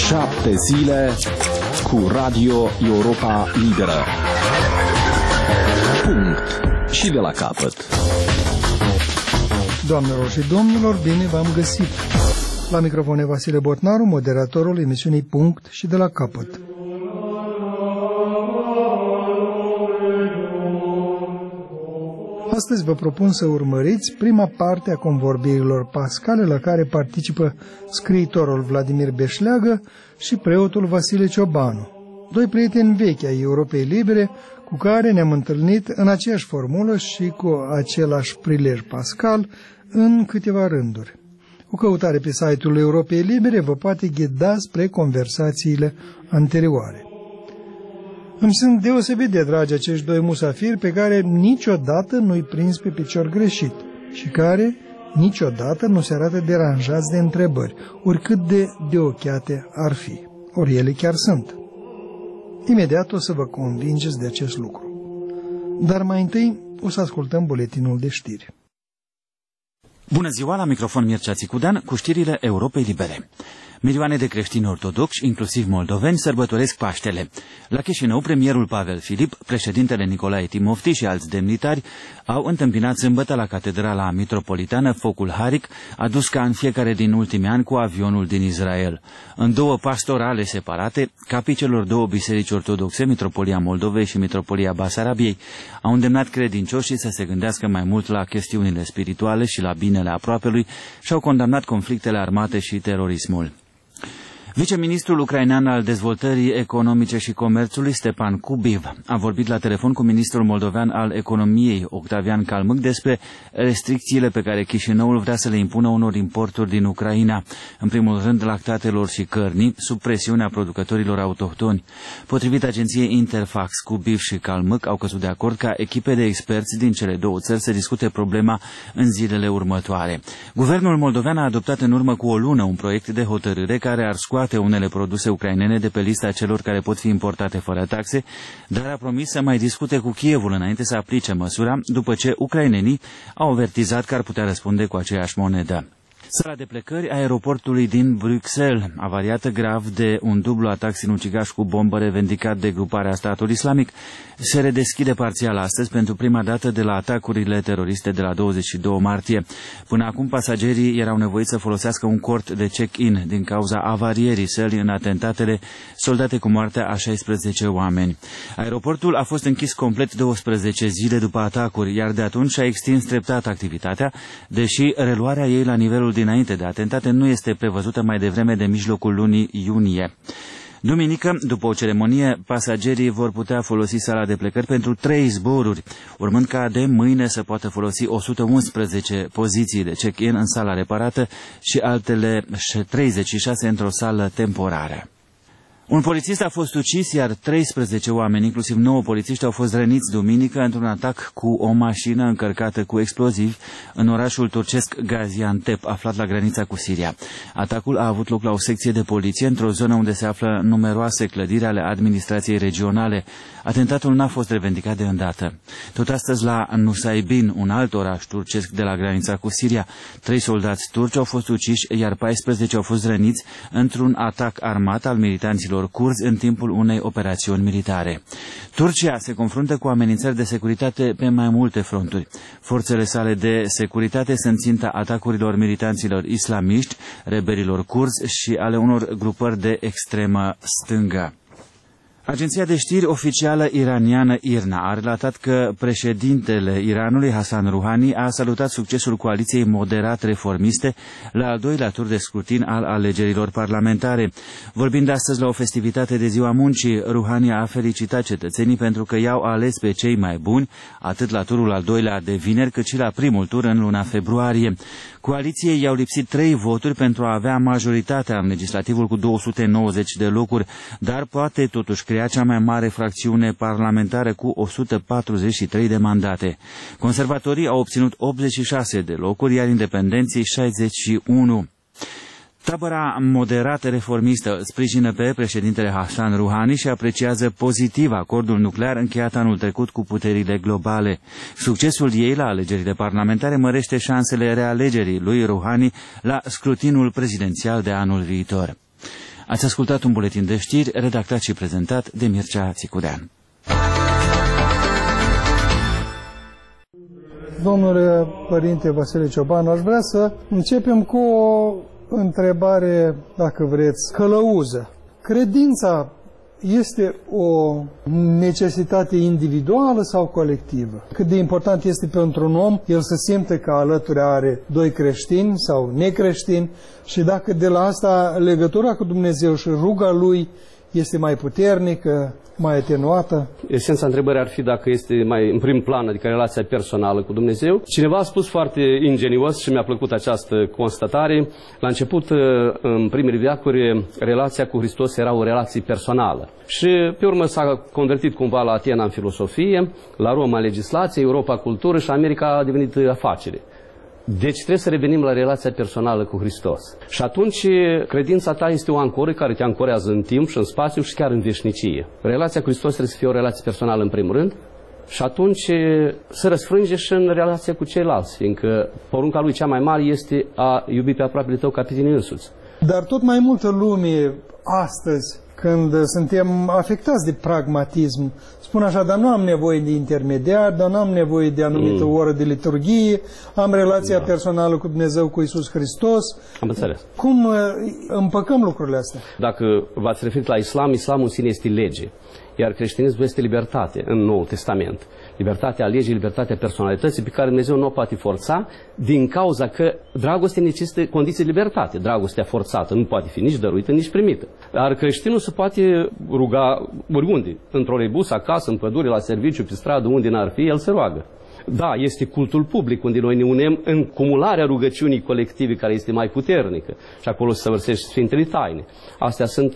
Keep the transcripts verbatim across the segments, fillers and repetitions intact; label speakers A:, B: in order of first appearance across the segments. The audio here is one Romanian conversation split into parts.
A: Șapte zile cu Radio Europa Liberă. Punct. Și de la capăt.
B: Doamnelor și domnilor, bine v-am găsit. La microfon e Vasile Botnaru, moderatorul emisiunii Punct și de la capăt. Astăzi vă propun să urmăriți prima parte a convorbirilor pascale la care participă scriitorul Vladimir Beșleagă și preotul Vasile Ciobanu, doi prieteni vechi ai Europei Libere cu care ne-am întâlnit în aceeași formulă și cu același prilej pascal în câteva rânduri. O căutare pe site-ul Europei Libere vă poate ghida spre conversațiile anterioare. Îmi sunt deosebit de dragi acești doi musafiri pe care niciodată nu-i prins pe picior greșit și care niciodată nu se arată deranjați de întrebări, oricât de deochiate ar fi. Ori ele chiar sunt. Imediat o să vă convingeți de acest lucru. Dar mai întâi o să ascultăm buletinul de știri.
C: Bună ziua, la microfon Mircea Țicudean cu știrile Europei Libere. Milioane de creștini ortodoxi, inclusiv moldoveni, sărbătoresc Paștele. La Chișinău, premierul Pavel Filip, președintele Nicolae Timofti și alți demnitari au întâmpinat sâmbătă la Catedrala Mitropolitană focul haric, adus ca în fiecare din ultimii ani cu avionul din Israel. În două pastorale separate, capii celor două biserici ortodoxe, Mitropolia Moldovei și Mitropolia Basarabiei, au îndemnat credincioșii să se gândească mai mult la chestiunile spirituale și la binele aproapelui și au condamnat conflictele armate și terorismul. Viceministrul ucrainean al Dezvoltării Economice și Comerțului, Stepan Kubiv, a vorbit la telefon cu ministrul moldovean al Economiei, Octavian Calmâc, despre restricțiile pe care Chișinăul vrea să le impună unor importuri din Ucraina, în primul rând lactatelor și cărnii, sub presiunea producătorilor autohtoni. Potrivit agenției Interfax, Kubiv și Calmâc au căzut de acord ca echipe de experți din cele două țări să discute problema în zilele următoare. Guvernul moldovean a adoptat în urmă cu o lună un proiect de hotărâre care ar scoate unele produse ucrainene de pe lista celor care pot fi importate fără taxe, dar a promis să mai discute cu Kievul înainte să aplice măsura, după ce ucrainenii au avertizat că ar putea răspunde cu aceeași monedă. Sala de plecări a aeroportului din Bruxelles, avariată grav de un dublu atac sinucigaș cu bombă revendicat de gruparea Statul Islamic, se redeschide parțial astăzi pentru prima dată de la atacurile teroriste de la douăzeci și doi martie. Până acum, pasagerii erau nevoiți să folosească un cort de check-in din cauza avarierii sălii în atentatele soldate cu moartea a șaisprezece oameni. Aeroportul a fost închis complet douăsprezece zile după atacuri, iar de atunci a extins treptat activitatea, deși reluarea ei la nivelul dinainte de atentate nu este prevăzută mai devreme de mijlocul lunii iunie. Duminică, după o ceremonie, pasagerii vor putea folosi sala de plecări pentru trei zboruri, urmând ca de mâine să poată folosi o sută unsprezece poziții de check-in în sala reparată și altele treizeci și șase într-o sală temporară. Un polițist a fost ucis, iar treisprezece oameni, inclusiv nouă polițiști, au fost răniți duminică într-un atac cu o mașină încărcată cu explozivi în orașul turcesc Gaziantep, aflat la granița cu Siria. Atacul a avut loc la o secție de poliție, într-o zonă unde se află numeroase clădiri ale administrației regionale. Atentatul n-a fost revendicat de îndată. Tot astăzi la Nusaybin, un alt oraș turcesc de la granița cu Siria, trei soldați turci au fost uciși, iar paisprezece au fost răniți într-un atac armat al militanților curzi în timpul unei operațiuni militare. Turcia se confruntă cu amenințări de securitate pe mai multe fronturi. Forțele sale de securitate sunt ținta atacurilor militanților islamiști, rebelilor curzi și ale unor grupări de extremă stângă. Agenția de știri oficială iraniană IRNA a relatat că președintele Iranului, Hassan Rouhani, a salutat succesul coaliției moderat-reformiste la al doilea tur de scrutin al alegerilor parlamentare. Vorbind astăzi la o festivitate de Ziua Muncii, Rouhani a felicitat cetățenii pentru că i-au ales pe cei mai buni, atât la turul al doilea de vineri, cât și la primul tur în luna februarie. Coaliției i-au lipsit trei voturi pentru a avea majoritatea în legislativul cu două sute nouăzeci de locuri, dar poate totuși crea cea mai mare fracțiune parlamentară cu o sută patruzeci și trei de mandate. Conservatorii au obținut optzeci și șase de locuri, iar independenții șaizeci și unu. Tabăra moderată reformistă sprijină pe președintele Hassan Rouhani și apreciază pozitiv acordul nuclear încheiat anul trecut cu puterile globale. Succesul ei la alegerile parlamentare mărește șansele realegerii lui Rouhani la scrutinul prezidențial de anul viitor. Ați ascultat un buletin de știri redactat și prezentat de Mircea Țicudean.
B: Domnule Părinte Vasile Ciobanu, aș vrea să începem cu o întrebare, dacă vreți, călăuză. Credința este o necesitate individuală sau colectivă? Cât de important este pentru un om el să simte că alături are doi creștini sau necreștini și dacă de la asta legătura cu Dumnezeu și ruga lui este mai puternică, mai atenuată?
D: Esența întrebării ar fi dacă este mai în prim plan, adică relația personală cu Dumnezeu. Cineva a spus foarte ingenios și mi-a plăcut această constatare. La început, în primele veacuri, relația cu Hristos era o relație personală. Și pe urmă s-a convertit cumva la Atena în filosofie, la Roma în legislație, Europa cultură și America a devenit afacere. Deci trebuie să revenim la relația personală cu Hristos. Și atunci credința ta este o ancoră care te ancorează în timp și în spațiu și chiar în veșnicie. Relația cu Hristos trebuie să fie o relație personală în primul rând și atunci să răsfrânge și în relația cu ceilalți, fiindcă porunca lui cea mai mare este a iubi pe aproapele tău ca pe tine însuți.
B: Dar tot mai multă lume astăzi, când suntem afectați de pragmatism, spun așa, dar nu am nevoie de intermediar, dar nu am nevoie de anumită mm. oră de liturghie, am relația da. personală cu Dumnezeu, cu Iisus Hristos.
D: Am înțeles.
B: Cum împăcăm lucrurile astea?
D: Dacă v-ați referit la islam, islamul în sine este lege, iar creștinismul este libertate în Noul Testament. Libertatea legii, libertatea personalității pe care Dumnezeu nu o poate forța din cauza că dragostea necesită condiții de libertate. Dragostea forțată nu poate fi nici dăruită, nici primită. Dar creștinul se poate ruga oriunde, într-o rebus, acasă, în pădure, la serviciu, pe stradă, unde n-ar fi, el se roagă. Da, este cultul public, unde noi ne unem în cumularea rugăciunii colective, care este mai puternică. Și acolo se săvârșește Sfintele Taine. Astea sunt,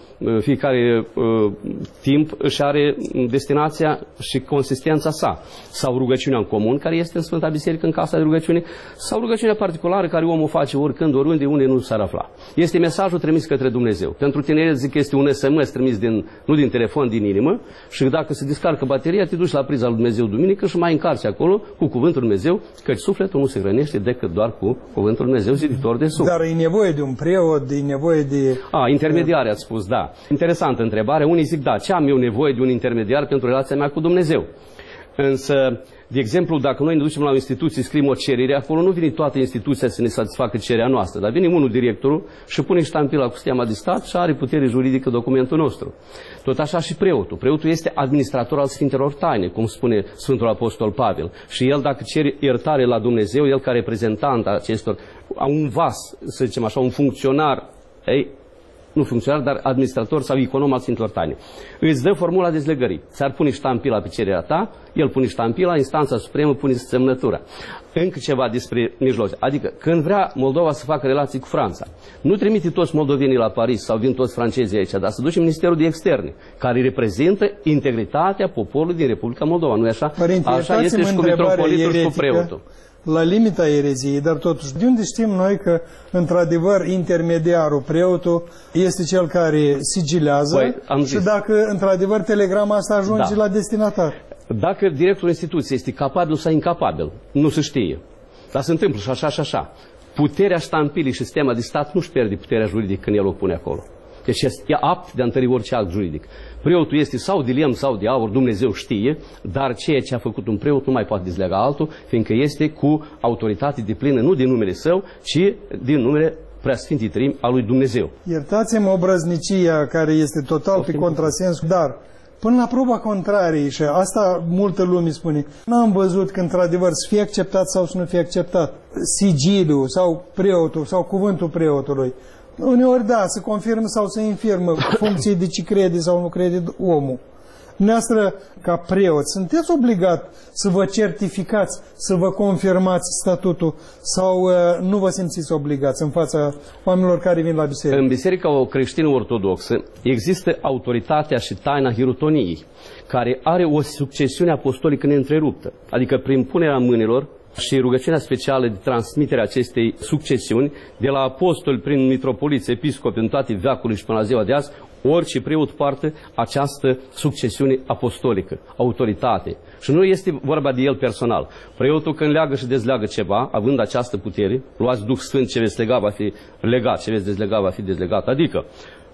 D: fiecare uh, timp își are destinația și consistența sa. Sau rugăciunea în comun, care este în Sfânta Biserică, în casa de rugăciune, sau rugăciunea particulară, care omul face oricând, oriunde, unde nu s-ar afla. Este mesajul trimis către Dumnezeu. Pentru tineri zic că este un S M S trimis din, nu din telefon, din inimă, și dacă se descarcă bateria, te duci la priza lui Dumnezeu duminică și mai încarci acolo cu cuvântul Lui Dumnezeu, căci sufletul nu se hrănește decât doar cu cuvântul Lui Dumnezeu, ziditor de suflet.
B: Dar e nevoie de un preot, e nevoie de...
D: A, intermediari ați spus, da. Interesantă întrebare. Unii zic, da, ce am eu nevoie de un intermediar pentru relația mea cu Dumnezeu? Însă, de exemplu, dacă noi ne ducem la o instituție, scriem o cerere, acolo nu vine toată instituția să ne satisfacă cererea noastră, dar vine unul, directorul, și pune ștampila cu steama de stat și are putere juridică documentul nostru. Tot așa și preotul. Preotul este administrator al Sfintelor Taine, cum spune Sfântul Apostol Pavel. Și el, dacă cere iertare la Dumnezeu, el ca reprezentant a acestor, a un vas, să zicem așa, un funcționar, ei, nu funcționar, dar administrator sau econom al Sfintelor Taine. Îți dă formula dezlegării. Ți-ar pune ștampila pe cererea ta, el pune ștampila, instanța supremă pune semnătura. Încă ceva despre mijloace. Adică, când vrea Moldova să facă relații cu Franța, nu trimite toți moldovenii la Paris sau vin toți francezii aici, dar să duce Ministerul de Externe, care reprezintă integritatea poporului din Republica Moldova. Nu-i așa?
B: Părinte,
D: așa este și cu mitropolitul și cu preotul.
B: La limita ereziei, dar totuși, de unde știm noi că, într-adevăr, intermediarul, preotul, este cel care sigilează Băi, și dacă, într-adevăr, telegrama asta ajunge da. la destinatar?
D: Dacă directorul instituției este capabil sau incapabil, nu se știe. Dar se întâmplă și așa și așa. Puterea ștampilii și sistema de stat nu-și pierde puterea juridică când el o pune acolo. Deci e apt de a întări orice act juridic. Preotul este sau de lemn sau de aur, Dumnezeu știe, dar ceea ce a făcut un preot nu mai poate dezlega altul, fiindcă este cu autoritate deplină nu din numele său, ci din numele Preasfintei Treimi a lui Dumnezeu.
B: Iertați-mă obrăznicia care este total pe contrasens, dar până la proba contrariei, și asta multă lume spune, n-am văzut că într-adevăr să fie acceptat sau să nu fie acceptat sigiliul sau preotul sau cuvântul preotului. Uneori da, să confirmă sau să infirmă funcție de ce crede sau nu crede omul. Dumneavoastră, ca preot, sunteți obligat să vă certificați, să vă confirmați statutul sau uh, nu vă simțiți obligați în fața oamenilor care vin la biserică?
D: În biserica creștină ortodoxă există autoritatea și taina hirotoniei, care are o succesiune apostolică neîntreruptă, adică prin punerea mâinilor și rugăciunea specială de transmitere a acestei succesiuni, de la apostoli, prin mitropoliți, episcopi, în toate veacurile și până la ziua de azi, orice preot poartă această succesiune apostolică, autoritate. Și nu este vorba de el personal. Preotul când leagă și dezleagă ceva, având această putere, luați Duh Sfânt, ce veți lega va fi legat, ce veți dezlega va fi dezlegat. Adică,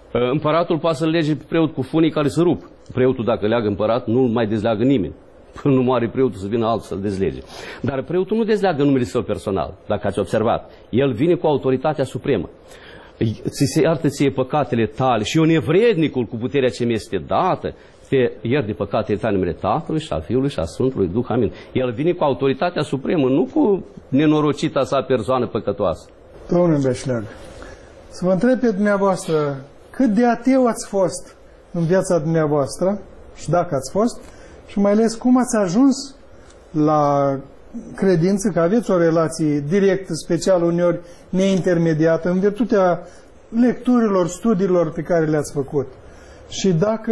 D: Împăratul poate să-l lege pe preot cu funii care se rup. Preotul, dacă leagă împărat, nu mai dezleagă nimeni. Până nu moare preotul să vină altul să-l dezlege. Dar preotul nu dezleagă numele său personal, dacă ați observat. El vine cu autoritatea supremă. Ți se iartă ție păcatele tale și eu nevrednicul cu puterea ce mi este dată, te ierte păcatele tale numele Tatălui și al Fiului și al Sfântului Duh. Amin. El vine cu autoritatea supremă, nu cu nenorocita sa persoană păcătoasă.
B: Domnule Beșleag, să vă întreb pe dumneavoastră, cât de ateu ați fost în viața dumneavoastră și dacă ați fost, și mai ales cum ați ajuns la credință, că aveți o relație directă, specială, uneori neintermediată, în virtutea lecturilor, studiilor pe care le-ați făcut. Și dacă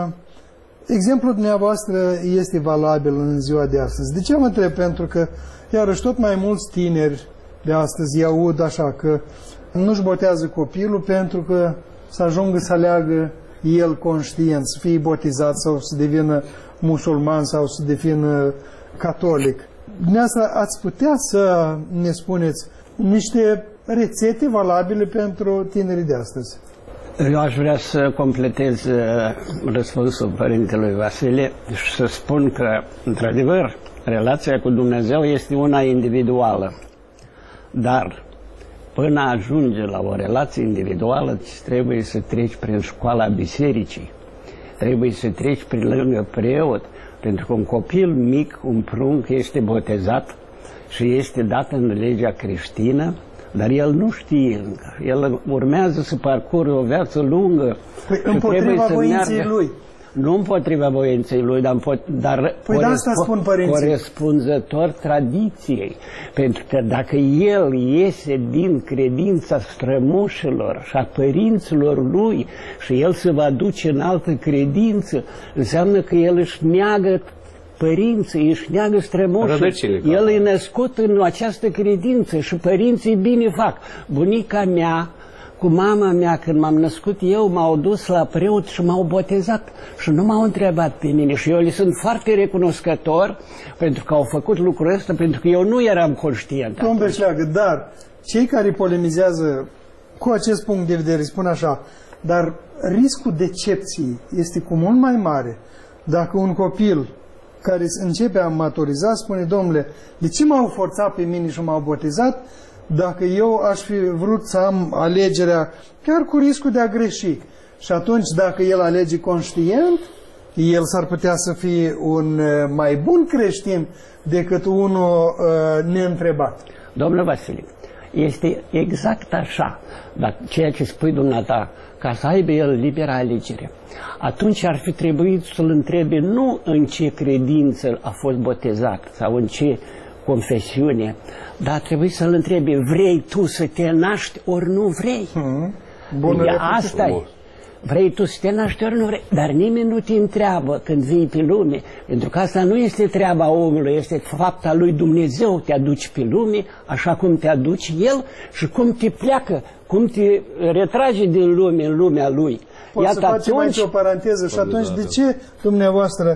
B: exemplul dumneavoastră este valabil în ziua de astăzi. De ce mă întreb? Pentru că, iarăși, tot mai mulți tineri de astăzi aud așa că nu-și botează copilul pentru că să ajungă să aleagă el conștient, să fie botezat sau să devină musulman sau să devină catolic. Dumneavoastră ați putea să ne spuneți niște rețete valabile pentru tinerii de astăzi?
E: Eu aș vrea să completez răspunsul Părintelui Vasile și să spun că, într-adevăr, relația cu Dumnezeu este una individuală. Dar, până ajunge la o relație individuală, trebuie să treci prin școala bisericii. Trebuie să treci prin lângă preot, pentru că un copil mic, un prunc, este botezat și este dat în legea creștină, dar el nu știe încă. El urmează să parcură o viață lungă.
B: Păi împotriva voinței lui.
E: Nu împotriva voinței lui, dar, dar
B: păi
E: coresp corespunzător tradiției. Pentru că dacă el iese din credința strămoșilor și a părinților lui și el se va duce în altă credință, înseamnă că el își neagă părinții, își neagă strămoșii. El e născut în această credință și părinții bine fac. Bunica mea cu mama mea, când m-am născut eu, m-au dus la preot și m-au botezat și nu m-au întrebat pe mine. Și eu le sunt foarte recunoscător pentru că au făcut lucrul ăsta, pentru că eu nu eram conștient.
B: Domnul Beșleagă, dar cei care polemizează cu acest punct de vedere spun așa, dar riscul decepției este cu mult mai mare dacă un copil care începe a maturiza spune, domnule, de ce m-au forțat pe mine și m-au botezat dacă eu aș fi vrut să am alegerea chiar cu riscul de a greși? Și atunci, dacă el alege conștient, el s-ar putea să fie un mai bun creștin decât unul uh, neîntrebat.
E: Domnule Vasile, este exact așa, dar ceea ce spui dumneata, ca să aibă el libera alegere, atunci ar fi trebuit să-l întrebe nu în ce credință a fost botezat sau în ce confesiune, dar trebuie să-l întrebi, vrei tu să te naști ori nu vrei? Hmm. Bună, asta e. Vrei tu să te naști ori nu vrei? Dar nimeni nu te întreabă când vii pe lume, pentru că asta nu este treaba omului, este fapta lui Dumnezeu. Te aduci pe lume așa cum te aduci El și cum te pleacă, cum te retrage din lume în lumea Lui.
B: Poți Iată, să facem atunci... aici o paranteză și atunci de ce dumneavoastră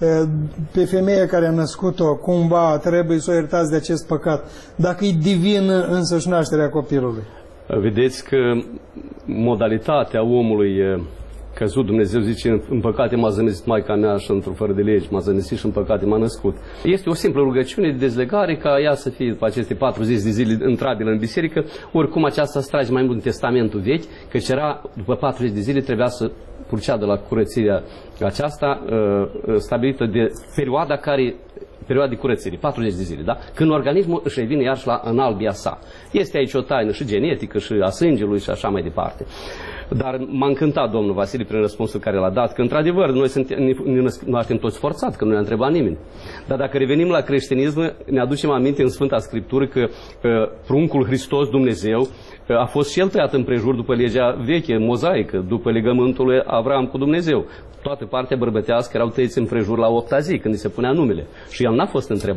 B: pe femeia care a născut-o cumva trebuie să o iertați de acest păcat, dacă e divină însăși nașterea copilului?
D: Vedeți că modalitatea omului căzut, Dumnezeu zice, în păcate m-a zămisit Maica mea și într-o fără de legi, m-a zămisit și în păcate m-a născut. Este o simplă rugăciune de dezlegare ca ea să fie după aceste patruzeci de zile intrabilă în biserică, oricum aceasta se trage mai mult în Testamentul Vechi, căci era, după patruzeci de zile trebuia să purceadă la curățirea aceasta stabilită de perioada care perioada de curățire, patruzeci de zile, da? Când organismul își revine iarăși la înalbia sa. Este aici o taină și genetică și a sângelui și așa mai departe. Dar m-a încântat domnul Vasile prin răspunsul care l-a dat, că într-adevăr noi suntem, ne naștem toți forțat, că nu ne-a întrebat nimeni. Dar dacă revenim la creștinism, ne aducem aminte în Sfânta Scriptură că uh, pruncul Hristos Dumnezeu uh, a fost și el tăiat împrejur după legea veche, mozaică, după legământul lui Avram cu Dumnezeu. Toată partea bărbătească erau tăiți împrejur la opta zi, când îi se punea numele. Și el n-a fost întrebat. Și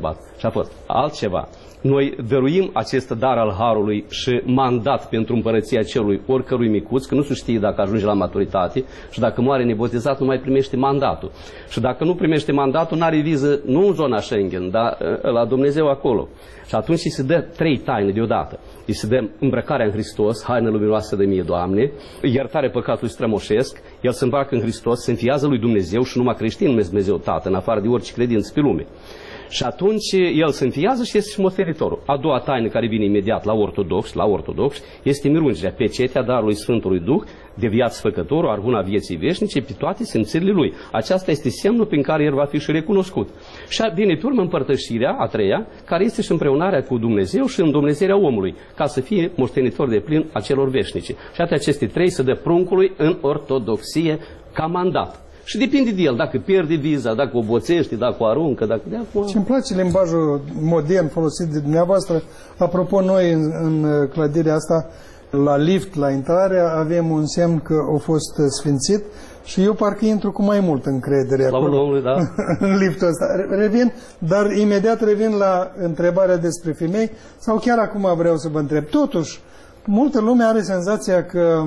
D: Și a fost altceva. Noi dăruim acest dar al harului și mandat pentru împărăția celui oricărui micuț, că nu se știe dacă ajunge la maturitate și dacă moare nebotezat nu mai primește mandatul. Și dacă nu primește mandatul, n-are viză nu în zona Schengen, dar la Dumnezeu acolo. Și atunci îi se dă trei taine deodată. Îi se dă îmbrăcarea în Hristos, haină luminoasă de mie, Doamne, iertare păcatului strămoșesc, el se îmbracă în Hristos, se înfiază lui Dumnezeu și numai creștin numesc Dumnezeu Tată, în afară de orice credință pe lume. Și atunci el se înfiază și este moferitorul. A doua taină care vine imediat la ortodox, la ortodox, este mirungerea, pecetea darului Sfântului Duh, de viață făcătorul, arguna vieții veșnice, pe toate simțirile lui. Aceasta este semnul prin care el va fi și recunoscut. Și vine pe urmă împărtășirea, a treia, care este și împreunarea cu Dumnezeu și îndumnezerea omului, ca să fie moștenitor de plin a celor veșnice. Și atât aceste trei se dă pruncului în ortodoxie ca mandat. Și depinde de el, dacă pierde viza, dacă o boțește, dacă o aruncă, dacă de acum...
B: Și îmi place limbajul modern folosit de dumneavoastră. Apropo, noi în, în clădirea asta, la lift, la intrare, avem un semn că a fost sfințit și eu parcă intru cu mai mult încredere acolo.
D: La omului, da.
B: În liftul ăsta. Revin, dar imediat revin la întrebarea despre femei, sau chiar acum vreau să vă întreb. Totuși, multă lume are senzația că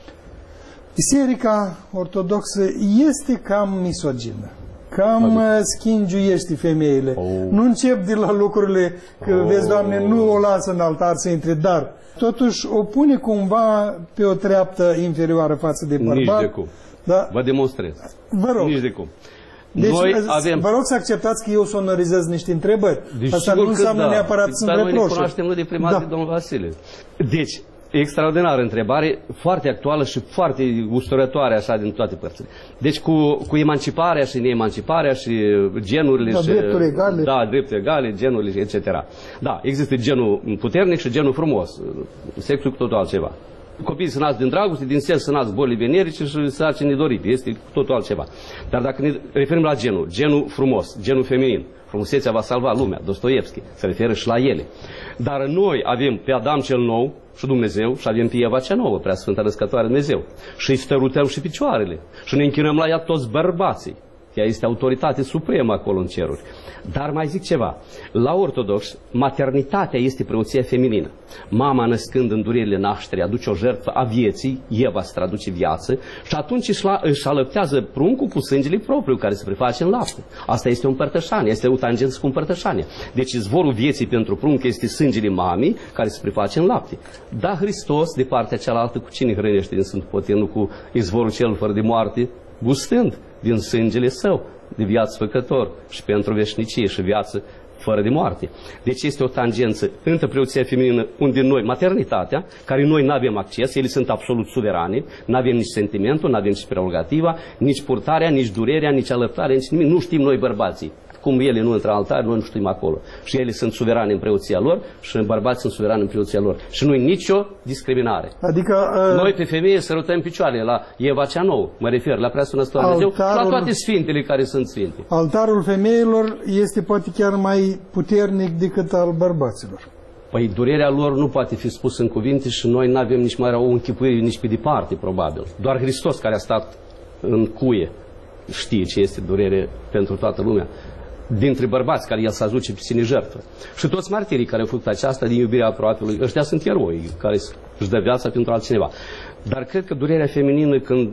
B: Biserica Ortodoxă este cam misogină, cam schingiuiește femeile. Oh. Nu încep de la lucrurile că, oh. vezi, Doamne, nu o lasă în altar să intre, dar totuși o pune cumva pe o treaptă inferioară față de bărbat.
D: Nici de cum. Da? Vă demonstrez.
B: Vă rog.
D: Nici de cum.
B: Deci,
D: noi avem...
B: vă rog să acceptați că eu sonorizez niște întrebări.
D: Deci,
B: asta nu înseamnă
D: da.
B: neapărat să-mi reproșe.
D: Dar noi ne cunoaștem noi de prima da. zi, domnul Vasile. Deci, extraordinară întrebare, foarte actuală și foarte usturătoare așa din toate părțile. Deci cu, cu emanciparea și neemanciparea și genurile
B: da,
D: și...
B: drepturi egale.
D: Da, drepturi egale, genurile, et cetera. Da, există genul puternic și genul frumos. Sexul cu totul altceva. Copiii se nasc din dragoste, din sex se nasc bolii venerice și sarci nedorite. Este totul altceva. Dar dacă ne referim la genul, genul frumos, genul feminin, frumusețea va salva lumea, Dostoevski, se referă și la ele. Dar noi avem pe Adam cel nou și Dumnezeu și avem pe Eva cea nouă, prea Sfânta Născătoare Dumnezeu. Și îi stărutăm și picioarele și ne închinăm la ea toți bărbații. Ea este autoritate supremă acolo în ceruri. Dar mai zic ceva. La ortodox, maternitatea este preoția feminină. Mama, născând în durerile nașterii, aduce o jertfă a vieții, Eva se traduce viață, și atunci își, la, își alăptează pruncul cu sângele propriu, care se preface în lapte. Asta este o împărtășanie, este o tangență cu împărtășanie. Deci izvorul vieții pentru prunc este sângele mamei, care se preface în lapte. Da, Hristos, de partea cealaltă, cu cine hrănește din Sfântul Potir, nu cu izvorul cel fără de moarte, gustând din sângele său de viață făcător și pentru veșnicie și viață fără de moarte. Deci este o tangență între preoția feminină, unde noi, maternitatea, care noi nu avem acces, ele sunt absolut suverane, nu avem nici sentimentul, nu avem nici prerogativa, nici purtarea, nici durerea, nici alăptarea, nici nimic, nu știm noi bărbații. Cum ele nu intră în altar, noi nu știm acolo. Și ele sunt suverane în preoția lor și bărbații sunt suverani în preoția lor. Și nu e nicio discriminare.
B: Adică, uh...
D: noi pe femeie sărutăm picioarele la Eva cea nouă, mă refer la Preasfântă Dumnezeu și la toate sfintele care sunt sfinte.
B: Altarul femeilor este poate chiar mai puternic decât al bărbaților.
D: Păi durerea lor nu poate fi spusă în cuvinte și noi nu avem nici mai o închipuire nici pe departe, probabil. Doar Hristos, care a stat în cuie, știe ce este durere pentru toată lumea. Dintre bărbați care el să aduce pe sine jertfă. Și toți martirii care au făcut aceasta din iubirea aproapelui, ăștia sunt eroi care își dă viața pentru altcineva. Dar cred că durerea feminină, când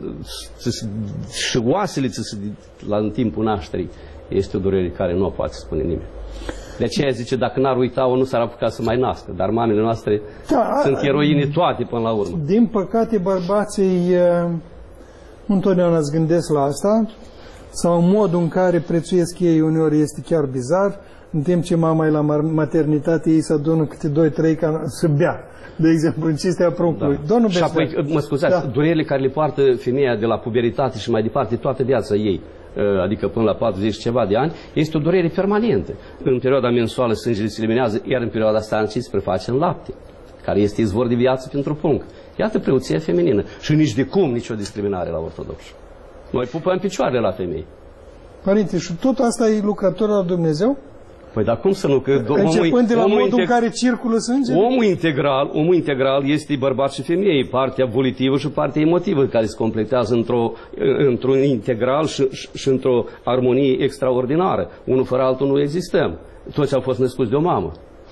D: și oasele la în timpul nașterii, este o durere care nu o poate spune nimeni. De aceea zice, dacă n-ar uita-o, nu s-ar apuca să mai nască. Dar mamele noastre da, sunt eroine toate până la urmă.
B: Din păcate, bărbații nu întotdeauna îți gândesc la asta, sau modul în care prețuiesc ei uneori este chiar bizar, în timp ce mama e la maternitate, ei se adună câte doi trei ca să bea, de exemplu, în cinstea pruncului. Da. Domnul
D: și apoi, mă scuzați, da. durerile care le poartă femeia de la puberitate și mai departe toată viața ei, adică până la patruzeci ceva de ani, este o durere permanentă. În perioada mensuală sângele se eliminează, iar în perioada stancii se preface în lapte, care este izvor de viață pentru prunc. Iată preoția feminină. Și nici de cum nicio discriminare la ortodox. Noi pupăm picioarele la femei.
B: Părinte, și tot asta e lucrător al Dumnezeu?
D: Păi dar cum să nu? Că
B: începând
D: omul,
B: de la
D: omul
B: modul în care circulă sângele?
D: Omul integral, omul integral este bărbat și femeie, partea volitivă și partea emotivă, care se completează într-o, într-un integral și, și, și într-o armonie extraordinară. Unul fără altul nu existăm. toți au fost născuți de o mamă.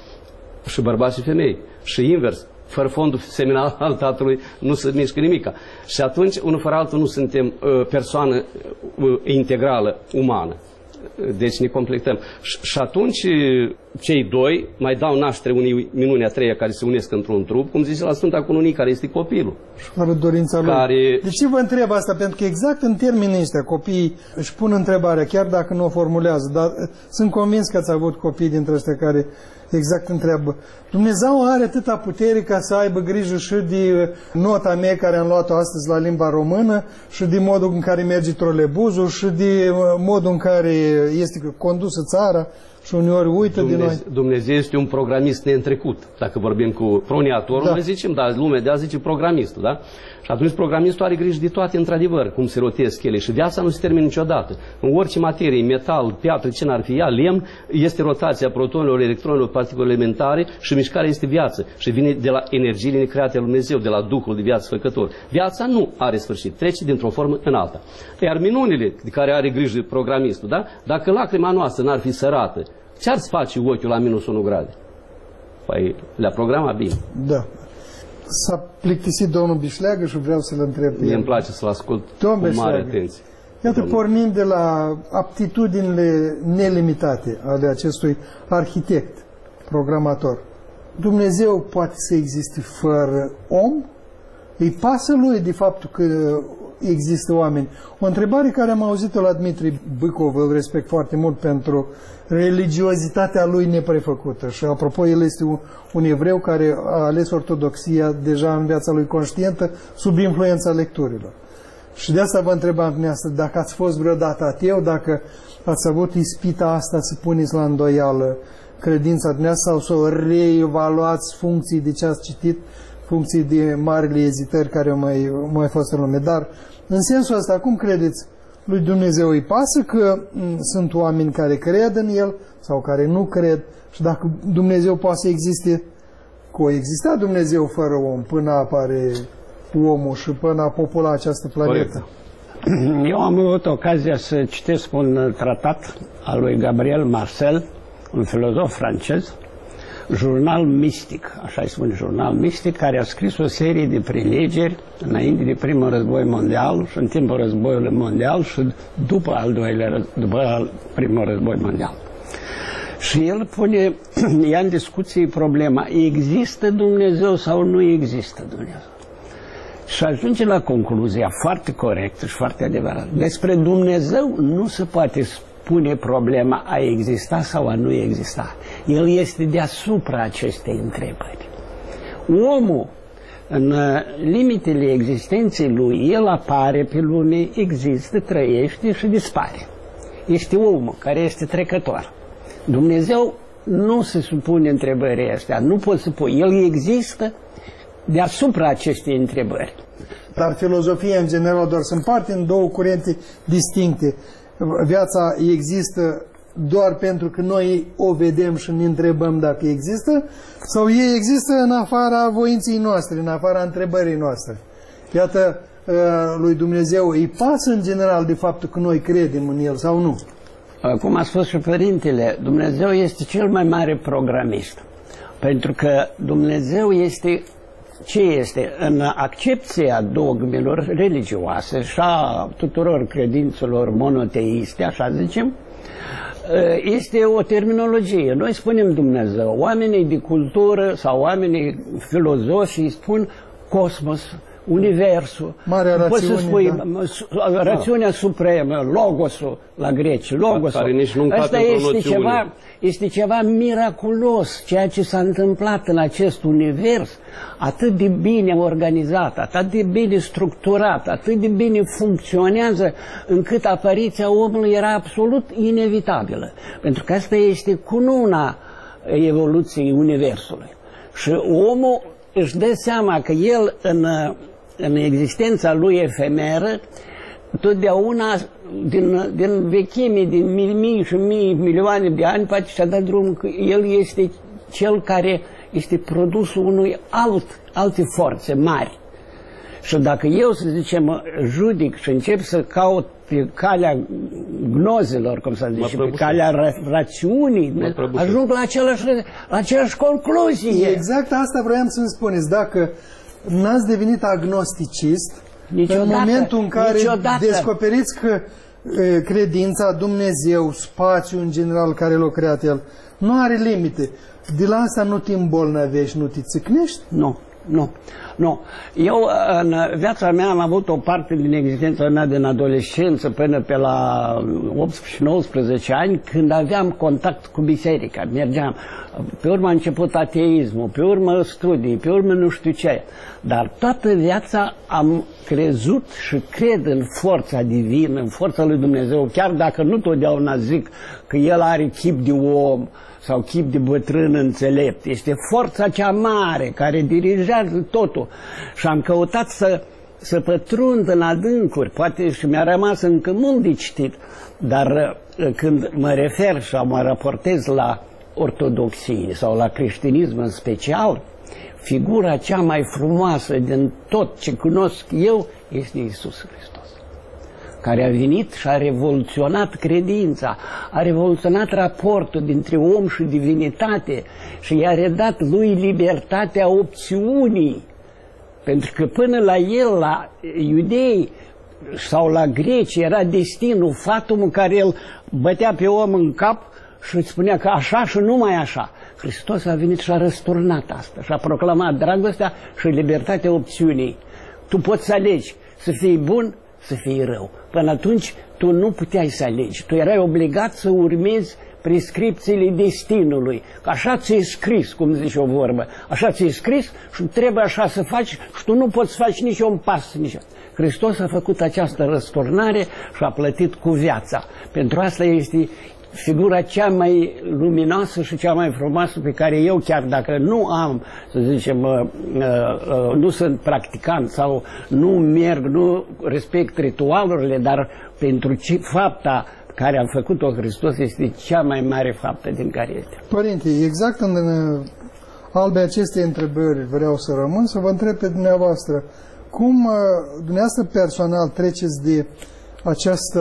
D: Și bărbați și femei. Și invers. Fără fondul seminal al tatălui nu se mișcă nimica. Și atunci, unul fără altul, nu suntem uh, persoană uh, integrală, umană. Deci ne completăm. Și, și atunci cei doi mai dau naștere unei minuni a treia care se unesc într-un trup, cum zice la Sfânta Cununii, care este copilul.
B: Și fără dorința
D: care...
B: lui. De ce vă întreb asta? Pentru că exact în termenii ăștia copiii își pun întrebarea, chiar dacă nu o formulează, dar sunt convins că ați avut copii dintre ăștia care exact întreabă. Dumnezeu are atâta putere ca să aibă grijă și de nota mea care am luat-o astăzi la limba română și de modul în care merge trolebuzul și de modul în care este condusă țara și uneori uită
D: Dumnezeu,
B: din noi.
D: Dumnezeu este un programist neîntrecut. Dacă vorbim cu proniatorul, da. Noi zicem, dar lumea de azi zice programistul, da? Și atunci programistul are grijă de toate, într-adevăr, cum se rotesc ele. Și viața nu se termină niciodată. În orice materie, metal, piatră, ce n-ar fi ea, lemn, este rotația protonilor, electronilor, particulelor elementare și mișcarea este viață. Și vine de la energiile necreate al Dumnezeu, de la Duhul de viață făcător. Viața nu are sfârșit, trece dintr-o formă în alta. Iar minunile de care are grijă programistul, da? Dacă lacrima noastră n-ar fi sărată, ce-ar-ți face ochiul la minus unu grade? Păi le-a programat bine.
B: Da. S-a plictisit domnul Bișleagă și vreau să-l întreb.
D: Mie îmi place să-l ascult Domn cu mare atenție.
B: Iată, domnul. Pornind de la aptitudinile nelimitate ale acestui arhitect, programator, Dumnezeu poate să existe fără om? Îi pasă lui de faptul că există oameni? O întrebare care am auzit-o la Dmitri Bâcov, îl respect foarte mult pentru religiozitatea lui neprefăcută. Și apropo, el este un, un evreu care a ales ortodoxia deja în viața lui conștientă sub influența lecturilor. Și de asta vă întrebam dumneavoastră, dacă ați fost vreodată ateu, dacă ați avut ispita asta să puneți la îndoială credința dumneavoastră sau să o reevaluați funcții de ce ați citit, funcții de marile ezitări care au mai, mai fost în lume. Dar în sensul ăsta, cum credeți? Lui Dumnezeu îi pasă că m, sunt oameni care cred în El sau care nu cred și dacă Dumnezeu poate să existe, coexista Dumnezeu fără om până apare omul și până a popula această planetă.
E: Corect. Eu am avut ocazia să citesc un tratat al lui Gabriel Marcel, un filozof francez, Jurnal mistic, așa îi spune, Jurnal mistic, care a scris o serie de prelegeri înainte de primul război mondial și în timpul războiului mondial și după al doilea, după al primul război mondial. Și el pune, ia în discuție problema, există Dumnezeu sau nu există Dumnezeu? Și ajunge la concluzia foarte corectă și foarte adevărată. Despre Dumnezeu nu se poate spune problema a exista sau a nu exista. El este deasupra acestei întrebări. Omul, în limitele existenței lui, el apare pe lume, există, trăiește și dispare. Este omul care este trecător. Dumnezeu nu se supune întrebării astea, nu pot să pui. El există deasupra acestei întrebări.
B: Dar filozofia în general doar se împarte în două curente distincte. Viața există doar pentru că noi o vedem și ne întrebăm dacă există, sau ei există în afara voinței noastre, în afara întrebării noastre. Iată, lui Dumnezeu îi pasă în general de faptul că noi credem în El sau nu?
E: Cum a spus și Părintele, Dumnezeu este cel mai mare programist. Pentru că Dumnezeu este, ce este? În accepția dogmelor religioase și a tuturor credințelor monoteiste, așa zicem, este o terminologie. Noi spunem Dumnezeu. Oamenii de cultură sau oamenii filozofi îi spun cosmos, universul.
B: Marea rațiune,
E: poți să spui
B: da.
E: rațiunea supremă, logosul la greci, logosul.
D: Care nici nu
E: Asta este ceva, este ceva miraculos, ceea ce s-a întâmplat în acest univers atât de bine organizat, atât de bine structurat, atât de bine funcționează, încât apariția omului era absolut inevitabilă. Pentru că asta este cununa evoluției universului. Și omul își dă seama că el în, în existența lui efemeră, totdeauna din, din vechime, din mii, mii și mii, milioane de ani, poate și-a dat drumul că el este cel care este produsul unui alt, alte forțe mari. Și dacă eu, să zicem, judic și încep să caut pe calea gnozelor, cum să zice, pe calea ra- rațiunii, ajung la același, la același concluzie.
B: Exact asta vroiam să-mi spuneți. Dacă n-ați devenit agnosticist, niciodată, în momentul în care niciodată. descoperiți că e, credința, Dumnezeu, spațiul în general care l-a creat El, nu are limite, de la asta nu te îmbolnăvești, nu te țicnești?
E: Nu. Nu, nu. Eu în viața mea am avut o parte din existența mea din adolescență până pe la optsprezece nouăsprezece ani, când aveam contact cu biserica. Mergeam. Pe urmă a început ateismul, pe urmă studii, pe urmă nu știu ce. Dar toată viața am crezut și cred în forța divină, în forța lui Dumnezeu, chiar dacă nu totdeauna zic că El are chip de om sau chip de bătrân înțelept. Este forța cea mare care dirigează totul. Și am căutat să, să pătrund în adâncuri, poate și mi-a rămas încă mult de citit, dar când mă refer sau mă raportez la ortodoxie sau la creștinism în special, figura cea mai frumoasă din tot ce cunosc eu este Iisus Hristos, care a venit și a revoluționat credința, a revoluționat raportul dintre om și divinitate și i-a redat lui libertatea opțiunii. Pentru că până la el, la iudei sau la greci, era destinul, fatumul care îl bătea pe om în cap și îți spunea că așa și numai așa. Hristos a venit și a răsturnat asta și a proclamat dragostea și libertatea opțiunii. Tu poți să alegi să fii bun, să fii rău. Până atunci tu nu puteai să alegi. Tu erai obligat să urmezi prescripțiile destinului. Așa ți-e scris, cum zice o vorbă. Așa ți-e scris și trebuie așa să faci și tu nu poți să faci nici un pas. Nici... Hristos a făcut această răsturnare și a plătit cu viața. Pentru asta este figura cea mai luminoasă și cea mai frumoasă pe care eu, chiar dacă nu am, să zicem, uh, uh, nu sunt practicant sau nu merg, nu respect ritualurile, dar pentru ce fapta care a făcut-o Hristos este cea mai mare faptă din care este.
B: Părinte, exact în albe aceste întrebări vreau să rămân, să vă întreb pe dumneavoastră, cum dumneavoastră personal treceți de această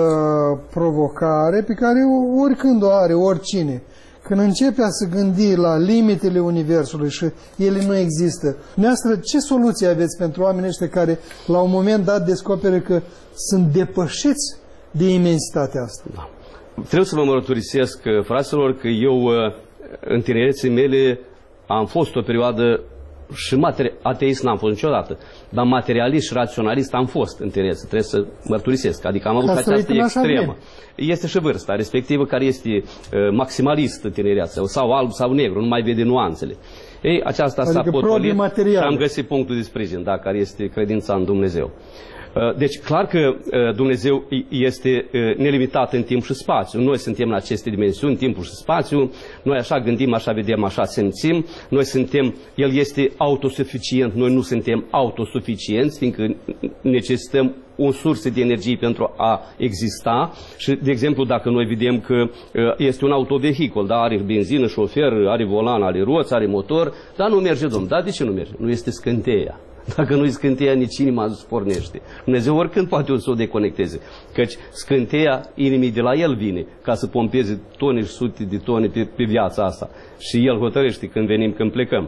B: provocare pe care oricând o are oricine, când începe a se gândi la limitele Universului și ele nu există. Dumneavoastră, ce soluție aveți pentru oamenii ăștia care la un moment dat descoperă că sunt depășiți de imensitatea asta?
D: Da. Trebuie să vă mărturisesc, fraților, că eu în tinerețe mele am fost o perioadă și ateist n-am fost niciodată, dar materialist și raționalist am fost în tinerețe, trebuie să mărturisesc. Adică am avut această extremă. Este și vârsta respectivă care este uh, maximalistă tinereața, sau alb sau negru, nu mai vede nuanțele. Ei, aceasta
B: adică
D: s-a potolit și am
B: găsit
D: găsit punctul de sprijin, da, care este credința în Dumnezeu. Deci, clar că Dumnezeu este nelimitat în timp și spațiu. Noi suntem în aceste dimensiuni, timpul și spațiu. Noi așa gândim, așa vedem, așa simțim. Noi suntem, El este autosuficient, noi nu suntem autosuficienți, fiindcă necesităm o sursă de energie pentru a exista. Și, de exemplu, dacă noi vedem că este un autovehicul, da, are benzină, șofer, are volan, are roți, are motor, dar nu merge, domn. Da, de ce nu merge? Nu este scânteia. Dacă nu-i scânteia, nici inima nu pornește. Dumnezeu oricând poate o să o deconecteze. Căci scânteia inimii de la El vine, ca să pompeze tone și sute de tone pe, pe viața asta. Și El hotărăște când venim, când plecăm.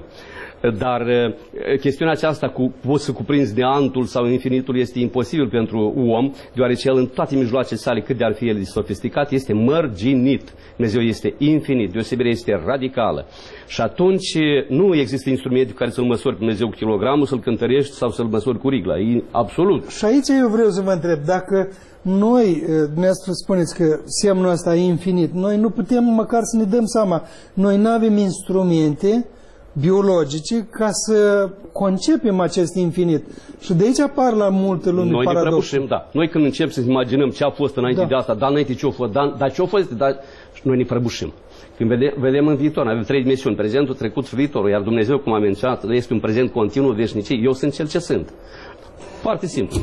D: Dar chestiunea aceasta cu poți să cuprinzi neantul sau infinitul este imposibil pentru om, deoarece el în toate mijloacele sale, cât de ar fi el de sofisticat, este mărginit. Dumnezeu este infinit, deosebirea este radicală. Și atunci nu există instrumente cu care să-L măsori pe Dumnezeu cu kilogramul, să-L cântărești sau să-L măsori cu rigla. E absolut.
B: Și aici eu vreau să vă întreb, dacă noi, dumneavoastră spuneți că semnul ăsta e infinit, noi nu putem măcar să ne dăm seama. Noi nu avem instrumente biologice ca să concepem acest infinit. Și de aici apar la multe lume
D: noi
B: paradoxul.
D: Ne prăbușim, da. Noi când începem să imaginăm ce a fost înainte da. de asta, dar înainte ce a fost, dar, dar ce a fost, dar noi ne prăbușim. Când vedem, vedem în viitor, avem trei dimensiuni, prezentul, trecut și viitorul, iar Dumnezeu, cum am menționat, este un prezent continuu, veșnicie. Eu sunt cel ce sunt. Foarte simplu.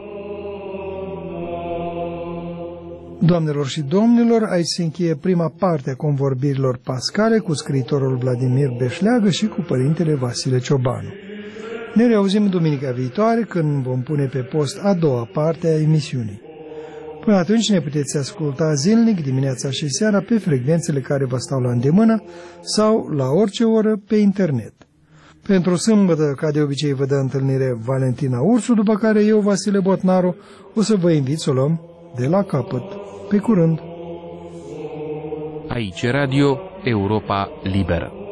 B: Doamnelor și domnilor, aici se încheie prima parte a convorbirilor pascale cu scriitorul Vladimir Beșleagă și cu părintele Vasile Ciobanu. Ne reauzim duminica viitoare când vom pune pe post a doua parte a emisiunii. Până atunci ne puteți asculta zilnic, dimineața și seara, pe frecvențele care vă stau la îndemână sau la orice oră pe internet. Pentru sâmbătă, ca de obicei, vă dă întâlnire Valentina Ursu, după care eu, Vasile Botnaru, o să vă invit să o luăm de la capăt. Pe curând!
A: Aici Radio Europa Liberă.